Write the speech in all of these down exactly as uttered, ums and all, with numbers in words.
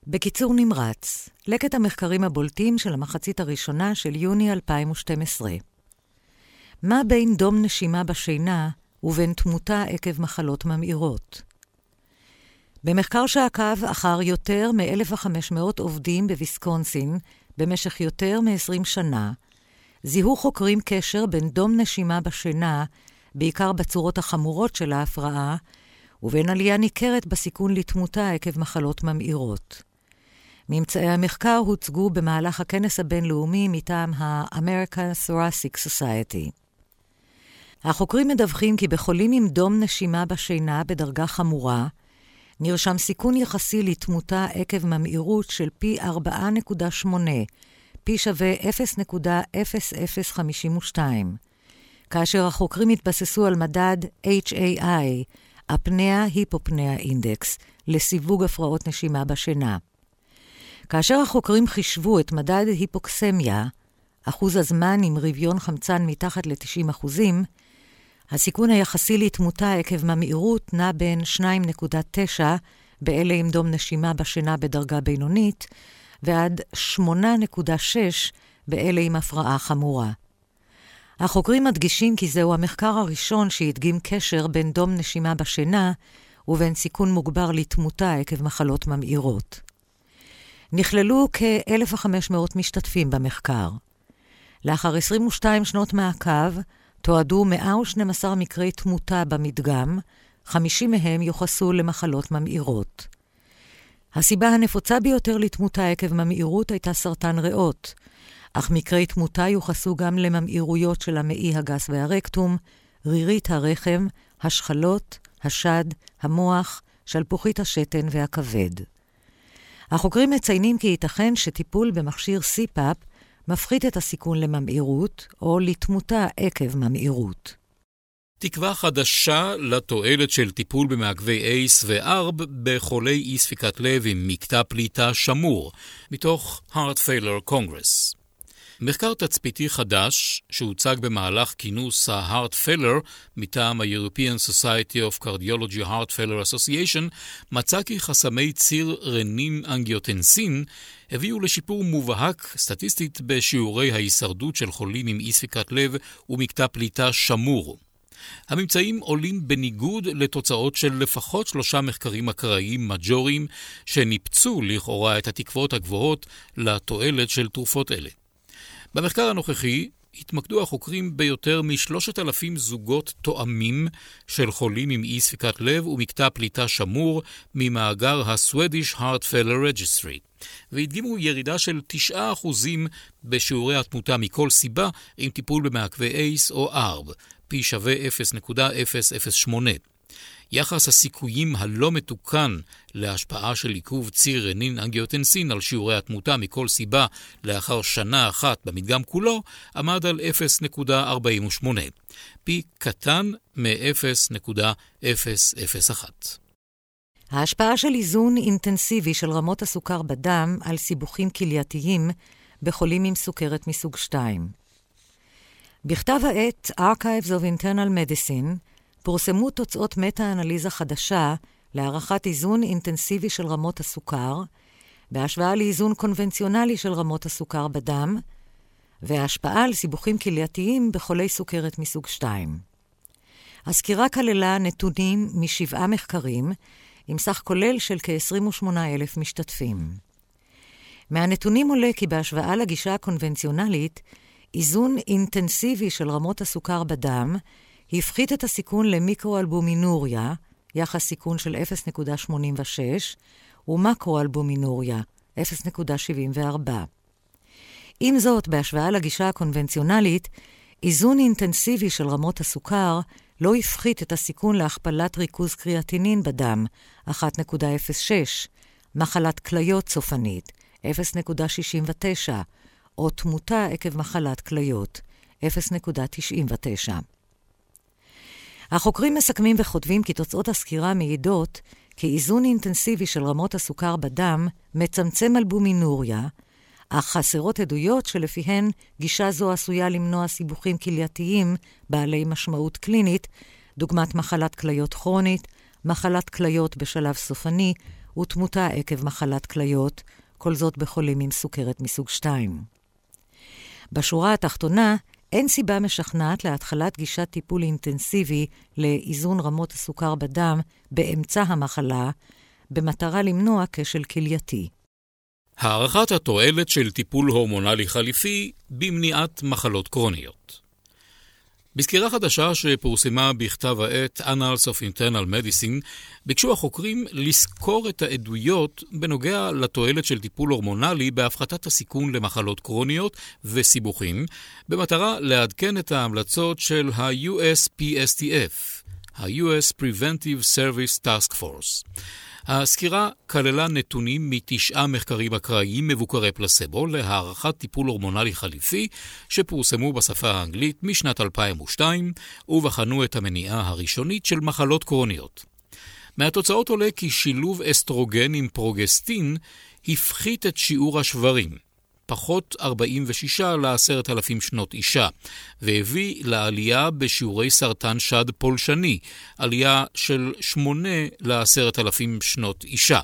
בקיצור נמרץ, לקט המחקרים הבולטים של המחצית הראשונה של יוני אלפיים ושתים עשרה. מה בין דום נשימה בשינה ובין תמותה עקב מחלות ממאירות? במחקר שעקב אחר יותר מ-אלף וחמש מאות עובדים בוויסקונסין במשך יותר מ-עשרים שנה, זיהו חוקרים קשר בין דום נשימה בשינה, בעיקר בצורות החמורות של ההפרעה, ובין עלייה ניכרת בסיכון לתמותה עקב מחלות ממאירות. ממצאי המחקר הוצגו במהלך הכנס הבינלאומי מטעם ה-American Thoracic Society. החוקרים מדווחים כי בחולים עם דום נשימה בשינה בדרגה חמורה, נרשם סיכון יחסי לתמותה עקב ממאירות של פי ארבע נקודה שמונה, פי שווה אפס נקודה אפס אפס חמש שתיים, כאשר החוקרים התבססו על מדד H A I, הפניה-היפופניה אינדקס, לסיווג הפרעות נשימה בשינה. כאשר החוקרים חישבו את מדד היפוקסמיה, אחוז הזמן עם רביון חמצן מתחת ל-תשעים אחוזים, הסיכון היחסי לתמותה עקב ממאירות נע בין שתיים נקודה תשע באלה עם דום נשימה בשינה בדרגה בינונית, ועד שמונה נקודה שש באלה עם הפרעה חמורה. החוקרים מדגישים כי זהו המחקר הראשון שהדגים קשר בין דום נשימה בשינה ובין סיכון מוגבר לתמותה עקב מחלות ממאירות. נכללו כ-אלף וחמש מאות משתתפים במחקר. לאחר עשרים ושתיים שנות מעקב, תועדו מאה ושנים עשר מקרי תמותה במדגם, חמישים מהם יוחסו למחלות ממאירות. הסיבה הנפוצה ביותר לתמותה עקב ממאירות הייתה סרטן ריאות, אך מקרי תמותה יוחסו גם לממאירויות של המעי הגס והרקטום, רירית הרחם, השחלות, השד, המוח, שלפוחית השתן והכבד. החוקרים מציינים כי ייתכן שטיפול במכשיר סי פאפ מפחית את הסיכון לממאירות או לתמותה עקב ממאירות. תקווה חדשה לתועלת של טיפול במעכבי אייס וארב בחולי אי ספיקת לב עם מקטע פליטה שמור, מתוך Heart Failure Congress. מחקר תצפיתי חדש שהוצג במהלך כינוס ה-Heart Failure מטעם ה-European Society of Cardiology Heart Failure Association מצא כי חסמי ציר רנין אנגיוטנסין הביאו לשיפור מובהק סטטיסטית בשיעורי ההישרדות של חולים עם אי ספיקת לב ומקטע פליטה שמור. הממצאים עולים בניגוד לתוצאות של לפחות שלושה מחקרים אקראיים מג'וריים שניפצו לכאורה את התקוות הגבוהות לתועלת של תרופות אלה. במחקר הנוכחי התמקדו החוקרים ביותר משלושת אלפים זוגות תואמים של חולים עם אי ספיקת לב ומקטע פליטה שמור ממאגר ה-Swedish Heart Failure Registry, והדגימו ירידה של תשעה אחוזים בשיעורי התמותה מכל סיבה עם טיפול במעכבי אייס או ארב, פי שווה אפס נקודה אפס אפס שמונה. יחס הסיכויים הלא מתוקן להשפעה של עיכוב ציר רנין אנגיוטנסין על שיעורי התמותה מכל סיבה לאחר שנה אחת במדגם כולו עמד על אפס נקודה ארבעים ושמונה, פי קטן מ-אפס נקודה אפס אפס אחת. ההשפעה של איזון אינטנסיבי של רמות הסוכר בדם על סיבוכים כלייתיים בחולים עם סוכרת מסוג שתיים. בכתב העת Archives of Internal Medicine פורסמו תוצאות מטה-אנליזה חדשה להערכת איזון אינטנסיבי של רמות הסוכר, בהשוואה לאיזון קונבנציונלי של רמות הסוכר בדם, וההשפעה על סיבוכים כלייתיים בחולי סוכרת מסוג שתיים. הסקירה כללה נתונים משבעה מחקרים, עם סך כולל של כ-עשרים ושמונה אלף משתתפים. מהנתונים עולה כי בהשוואה לגישה הקונבנציונלית, איזון אינטנסיבי של רמות הסוכר בדם הפחית את הסיכון למיקרואלבומינוריה, יחס סיכון של אפס נקודה שמונים ושש, ומקרואלבומינוריה, אפס נקודה שבעים וארבע. עם זאת, בהשוואה לגישה הקונבנציונלית, איזון אינטנסיבי של רמות הסוכר לא הפחית את הסיכון להכפלת ריכוז קריאטינין בדם, אחת נקודה אפס שש, מחלת כליות סופנית, אפס נקודה שישים ותשע, או תמותה עקב מחלת כליות, אפס נקודה תשעים ותשע. החוקרים מסכמים וכותבים כי תוצאות הסקירה מעידות כי איזון אינטנסיבי של רמות הסוכר בדם מצמצם אלבומינוריה, אך חסרות עדויות שלפיהן גישה זו עשויה למנוע סיבוכים כלייתיים בעלי משמעות קלינית, דוגמת מחלת כליות כרונית, מחלת כליות בשלב סופני ותמותה עקב מחלת כליות, כל זאת בחולים עם סוכרת מסוג שתיים. בשורה התחתונה, אין סיבה משכנעת להתחלת גישת טיפול אינטנסיבי לאיזון רמות הסוכר בדם באמצע המחלה, במטרה למנוע כשל כלייתי. הערכת התועלת של טיפול הורמונלי חליפי במניעת מחלות קרוניות. בסקירה חדשה שפורסמה בכתב העת Annals of Internal Medicine, ביקשו החוקרים לסקור את העדויות בנוגע לתועלת של טיפול הורמונלי בהפחתת הסיכון למחלות קרוניות וסיבוכים, במטרה לעדכן את ההמלצות של ה-U S P S T F, ה-U S Preventive Service Task Force. הסקירה כללה נתונים מתשעה מחקרים אקראיים מבוקרי פלסבו להערכת טיפול הורמונלי חליפי שפורסמו בשפה האנגלית משנת אלפיים ושתיים ובחנו את המניעה הראשונית של מחלות קרוניות. מהתוצאות עולה כי שילוב אסטרוגן עם פרוגסטין הפחית את שיעור השברים, פחות ארבעים ושש לעשרת אלפים שנות אישה, והביא לעלייה בשיעורי סרטן שד פולשני, עלייה של שמונה לעשרת אלפים שנות אישה.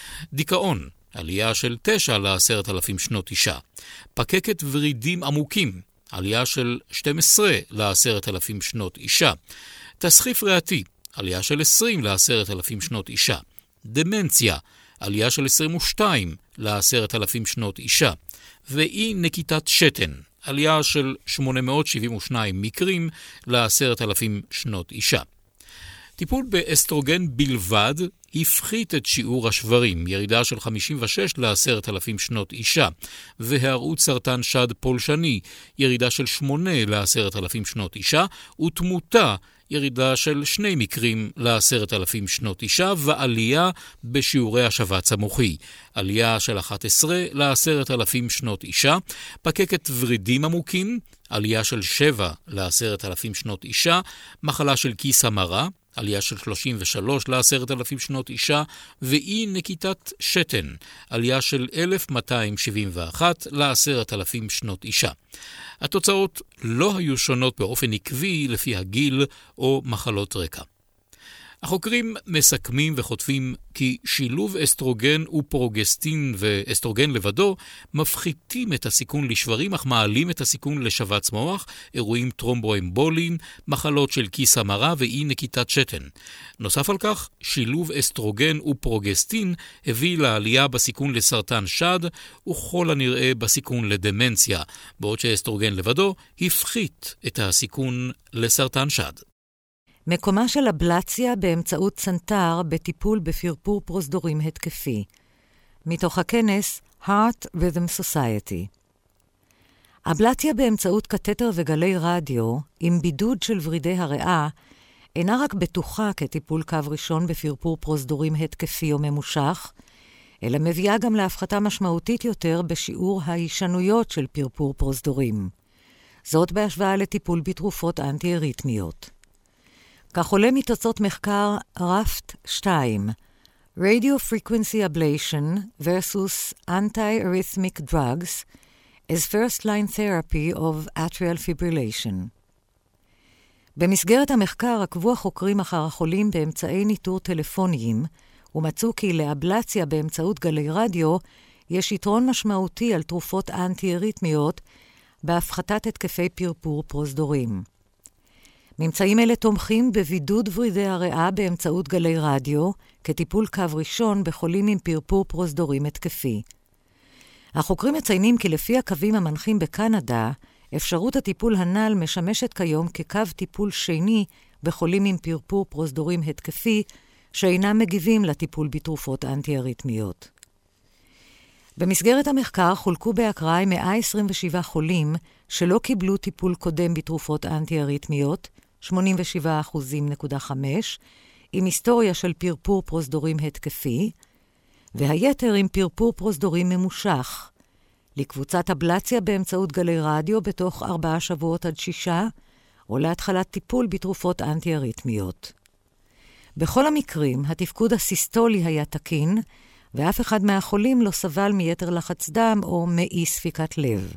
דיכאון, עלייה של תשע לעשרת אלפים שנות אישה. פקקת ורידים עמוקים, עלייה של שתים עשרה לעשרת אלפים שנות אישה. תסחיף ריאתי, עלייה של עשרים לעשרת אלפים שנות אישה. דמנציה, עלייה של עשרים ושתיים לעשרת אלפים שנות אישה. ואי נקיטת שתן, עלייה של שמונה מאות שבעים ושניים מקרים לעשרת אלפים שנות אישה. טיפול באסטרוגן בלבד הפחית את שיעור השברים, ירידה של חמישים ושש לעשרת אלפים שנות אישה, והיארעות סרטן שד פולשני, ירידה של שמונה לעשרת אלפים שנות אישה, ותמותה, ירידה של שני מקרים לעשרת אלפים שנות אישה, ועלייה בשיעורי השבץ המוחי, עלייה של אחת עשרה לעשרת אלפים שנות אישה, פקקת ורידים עמוקים, עלייה של שבע לעשרת אלפים שנות אישה, מחלה של כיס המרה, עלייה של שלושים ושלוש לעשרת אלפים שנות אישה, ואי נקיטת שתן, עלייה של אלף מאתיים שבעים ואחת לעשרת אלפים שנות אישה. התוצאות לא היו שונות באופן עקבי לפי הגיל או מחלות רקע. החוקרים מסכמים וחוטפים כי שילוב אסטרוגן ופרוגסטין ואסטרוגן לבדו מפחיתים את הסיכון לשברים, אך מעלים את הסיכון לשבץ מוח, אירועים טרומבואמבוליים, מחלות של כיס המרה ואי נקיטת שתן. נוסף על כך, שילוב אסטרוגן ופרוגסטין הביא לעלייה בסיכון לסרטן שד וכל הנראה בסיכון לדמנציה, בעוד שאסטרוגן לבדו הפחית את הסיכון לסרטן שד. מקומה של אבלציה באמצעות צנתר בטיפול בפרפור פרוזדורים התקפי. מתוך הכנס Heart Rhythm Society. אבלציה באמצעות קטטר וגלי רדיו עם בידוד של ורידי הריאה אינה רק בטוחה כטיפול קו ראשון בפרפור פרוזדורים התקפי או ממושך, אלא מביאה גם להפחתה משמעותית יותר בשיעור ההישנויות של פרפור פרוזדורים. זאת בהשוואה לטיפול בתרופות אנטי-אריתמיות. כך עולה מתוצאות מחקר רפט שתיים, Radio Frequency Ablation versus Anti-Arrhythmic Drugs as First-Line Therapy of Atrial Fibrillation. במסגרת המחקר עקבו החוקרים אחר החולים באמצעי ניטור טלפוניים, ומצאו כי לאבלציה באמצעות גלי רדיו יש יתרון משמעותי על תרופות אנטי-אריתמיות בהפחתת התקפי פרפור פרוזדורים. ממצאים אלה תומכים בבידוד ורידי הריאה באמצעות גלי רדיו, כטיפול קו ראשון בחולים עם פרפור פרוזדורים התקפי. החוקרים מציינים כי לפי הקווים המנחים בקנדה, אפשרות הטיפול הנ"ל משמשת כיום כקו טיפול שני בחולים עם פרפור פרוזדורים התקפי, שאינם מגיבים לטיפול בתרופות אנטי-אריתמיות. במסגרת המחקר חולקו באקראי מאה עשרים ושבעה חולים שלא קיבלו טיפול קודם בתרופות אנטי-אריתמיות, שמונים ושבעה נקודה חמש אחוז, עם היסטוריה של פרפור פרוזדורים התקפי, והיתר עם פרפור פרוזדורים ממושך, לקבוצת אבלציה באמצעות גלי רדיו בתוך ארבעה שבועות עד שישה, או להתחלת טיפול בתרופות אנטי-אריתמיות. בכל המקרים, התפקוד הסיסטולי היה תקין, ואף אחד מהחולים לא סבל מיתר לחץ דם או מאי ספיקת לב.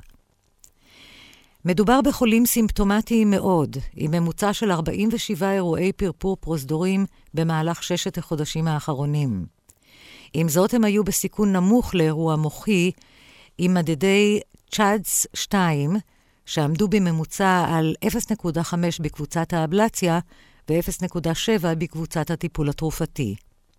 מדובר בחולים סימפטומטיים מאוד, עם ממוצע של ארבעים ושבעה אירועי פרפור פרוזדורים במהלך ששת החודשים האחרונים. עם זאת הם היו בסיכון נמוך לאירוע מוחי, עם מדדי צ'אדס שתיים, שעמדו בממוצע על אפס נקודה חמש בקבוצת האבלציה ו-אפס נקודה שבע בקבוצת הטיפול התרופתי.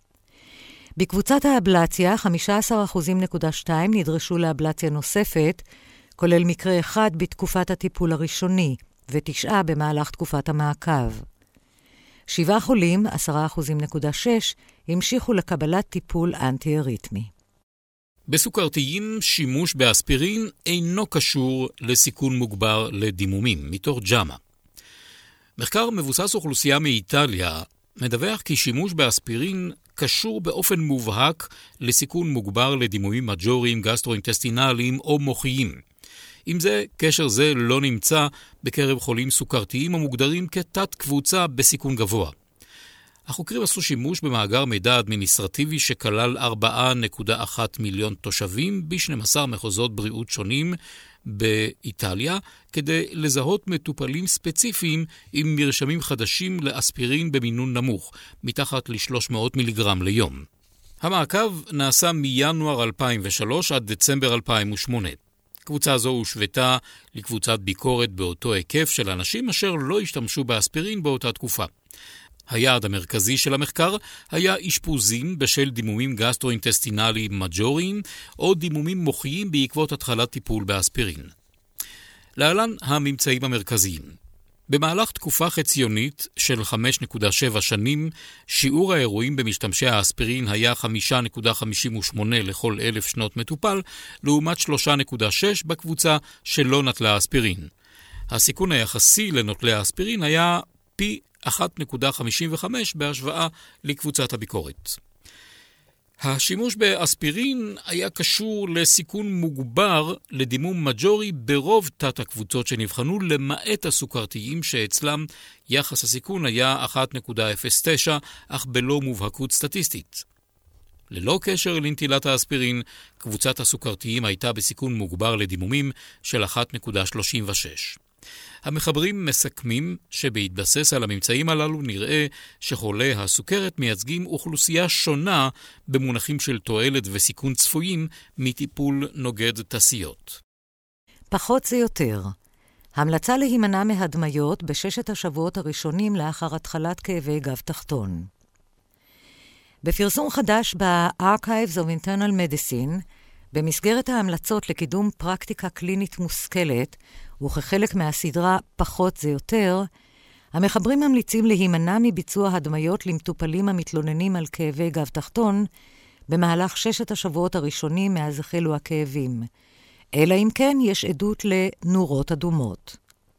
בקבוצת האבלציה, חמישה עשר אחוז נקודה שתיים נדרשו לאבלציה נוספת, כולל מקרה אחד בתקופת הטיפול הראשוני, ותשעה במהלך תקופת המעקב. שבעה חולים, עשרה אחוז נקודה שש, המשיכו לקבלת טיפול אנטי-אריתמי. בסוכרתיים, שימוש באספירין אינו קשור לסיכון מוגבר לדימומים, מתוך ג'אמה. מחקר מבוסס אוכלוסייה מאיטליה מדווח כי שימוש באספירין קשור באופן מובהק לסיכון מוגבר לדימומים מג'וריים, גסטרואינטסטינליים או מוחיים. עם זה, קשר זה לא נמצא בקרב חולים סוכרתיים המוגדרים כתת קבוצה בסיכון גבוה. החוקרים עשו שימוש במאגר מידע אדמיניסטרטיבי שכלל ארבע נקודה אחת מיליון תושבים ב-שנים עשר מחוזות בריאות שונים באיטליה, כדי לזהות מטופלים ספציפיים עם מרשמים חדשים לאספירין במינון נמוך, מתחת ל-שלוש מאות מיליגרם ליום. המעקב נעשה מינואר אלפיים ושלוש עד דצמבר אלפיים ושמונה. קבוצה זו הושוותה לקבוצת ביקורת באותו היקף של אנשים אשר לא השתמשו באספירין באותה תקופה. היעד המרכזי של המחקר היה אשפוזים בשל דימומים גסטרואינטסטינליים מג'וריים או דימומים מוחיים בעקבות התחלת טיפול באספירין. להלן הממצאים המרכזיים. במהלך תקופה חציונית של חמש נקודה שבע שנים, שיעור האירועים במשתמשי האספירין היה חמש נקודה חמישים ושמונה לכל אלף שנות מטופל, לעומת שלוש נקודה שש בקבוצה שלא נטלה אספירין. הסיכון היחסי לנוטלי האספירין היה פי אחת נקודה חמישים וחמש בהשוואה לקבוצת הביקורת. השימוש באספירין היה קשור לסיכון מוגבר לדימום מג'ורי ברוב תת הקבוצות שנבחנו, למעט הסוכרתיים שאצלם יחס הסיכון היה אחת נקודה אפס תשע, אך בלא מובהקות סטטיסטית. ללא קשר לנטילת האספירין, קבוצת הסוכרתיים הייתה בסיכון מוגבר לדימומים של אחת נקודה שלושים ושש. המחברים מסכמים שבהתבסס על הממצאים הללו נראה שחולי הסוכרת מייצגים אוכלוסייה שונה במונחים של תועלת וסיכון צפויים מטיפול נוגד תסיות. פחות זה יותר. המלצה להימנע מהדמיות בששת השבועות הראשונים לאחר התחלת כאבי גב תחתון. בפרסום חדש ב-Archives of Internal Medicine, במסגרת ההמלצות לקידום פרקטיקה קלינית מושכלת, וכחלק מהסדרה פחות זה יותר, המחברים ממליצים להימנע מביצוע הדמיות למטופלים המתלוננים על כאבי גב תחתון במהלך ששת השבועות הראשונים מאז החלו הכאבים, אלא אם כן יש עדות לנורות אדומות.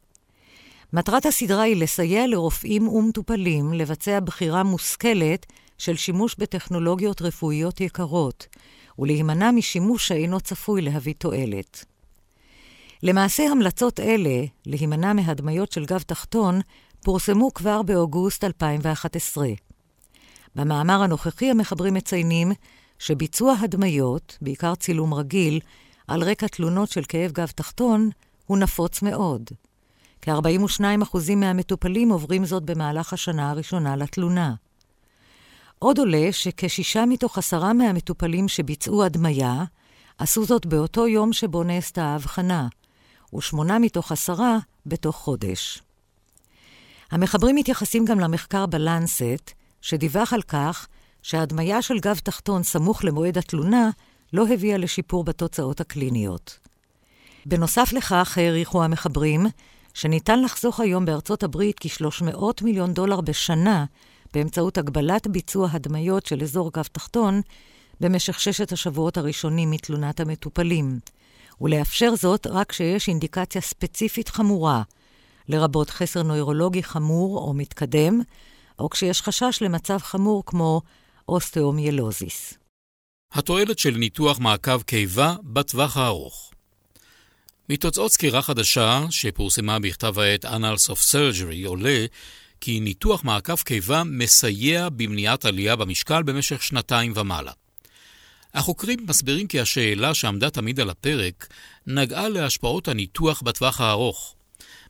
מטרת הסדרה היא לסייע לרופאים ומטופלים לבצע בחירה מושכלת של שימוש בטכנולוגיות רפואיות יקרות, ולהימנע משימוש שאינו צפוי להביא תועלת. למעשה המלצות אלה, להימנע מהדמיות של גב תחתון, פורסמו כבר באוגוסט אלפיים ואחת עשרה. במאמר הנוכחי המחברים מציינים שביצוע הדמיות, בעיקר צילום רגיל, על רקע תלונות של כאב גב תחתון, הוא נפוץ מאוד. כ-ארבעים ושניים אחוז מהמטופלים עוברים זאת במהלך השנה הראשונה לתלונה. עוד עולה שכשישה מתוך עשרה מהמטופלים שביצעו הדמיה, עשו זאת באותו יום שבו נעשתה ההבחנה, ושמונה מתוך עשרה בתוך חודש. המחברים מתייחסים גם למחקר בלנסט, שדיווח על כך שההדמיה של גב תחתון סמוך למועד התלונה לא הביאה לשיפור בתוצאות הקליניות. בנוסף לכך העריכו המחברים שניתן לחסוך היום בארצות הברית כ-שלוש מאות מיליון דולר בשנה באמצעות הגבלת ביצוע הדמיות של אזור גב תחתון במשך ששת השבועות הראשונים מתלונת המטופלים, ולאפשר זאת רק שיש אינדיקציה ספציפית חמורה, לרבות חסר נוירולוגי חמור או מתקדם, או כשיש חשש למצב חמור כמו אוסטאומיאלוזיס. התועלת של ניתוח מעקב קיבה בטווח הארוך. מתוצאות סקירה חדשה שפורסמה בכתב העת Annals of Surgery עולה כי ניתוח מעקב קיבה מסייע במניעת עלייה במשקל במשך שנתיים ומעלה. החוקרים מסבירים כי השאלה שעמדה תמיד על הפרק נגעה להשפעות הניתוח בטווח הארוך.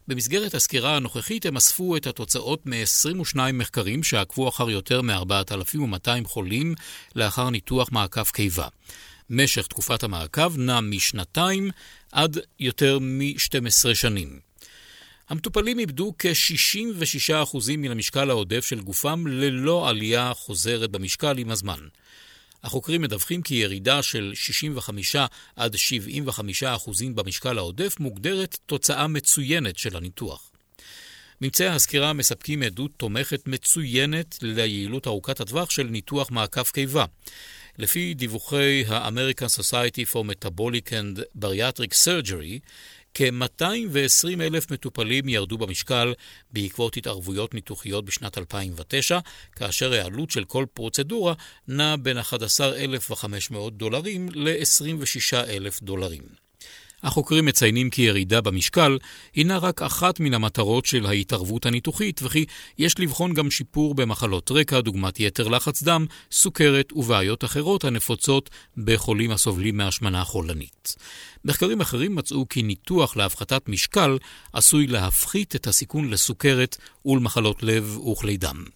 במסגרת הסקירה הנוכחית הם אספו את התוצאות מ-עשרים ושניים מחקרים שעקבו אחר יותר מ-ארבעת אלפים ומאתיים חולים לאחר ניתוח מעקף קיבה. משך תקופת המעקב נע משנתיים עד יותר מ-שתים עשרה שנים. המטופלים איבדו כ-שישים ושישה אחוז מן המשקל העודף של גופם ללא עלייה חוזרת במשקל עם הזמן. החוקרים מדווחים כי ירידה של שישים וחמישה עד שבעים וחמישה אחוז במשקל העודף מוגדרת תוצאה מצוינת של הניתוח. ממצאי הסקירה מספקים עדות תומכת מצוינת ליעילות ארוכת הטווח של ניתוח מעקף קיבה. לפי דיווחי ה-American Society for Metabolic and Bariatric Surgery, כ-מאתיים ועשרים אלף מטופלים ירדו במשקל בעקבות התערבויות ניתוחיות בשנת אלפיים ותשע, כאשר העלות של כל פרוצדורה נע בין אחד עשר אלף וחמש מאות דולרים ל-עשרים ושישה אלף דולרים. החוקרים מציינים כי ירידה במשקל הינה רק אחת מן המטרות של ההתערבות הניתוחית, וכי יש לבחון גם שיפור במחלות רקע, דוגמת יתר לחץ דם, סוכרת ובעיות אחרות הנפוצות בחולים הסובלים מהשמנה חולנית. מחקרים אחרים מצאו כי ניתוח להפחתת משקל עשוי להפחית את הסיכון לסוכרת ולמחלות לב וכלי דם.